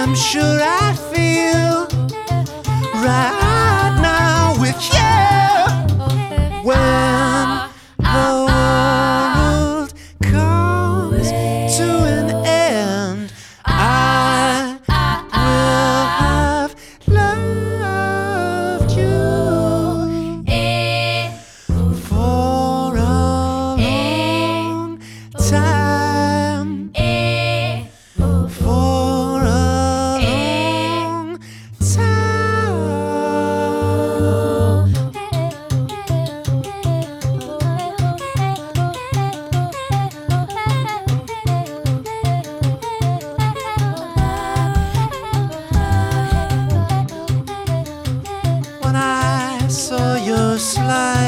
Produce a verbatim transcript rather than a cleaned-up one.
I'm sure I feel right now with you. When the world comes to an end, I will have loved you for a long time. For a long time. When I saw your slide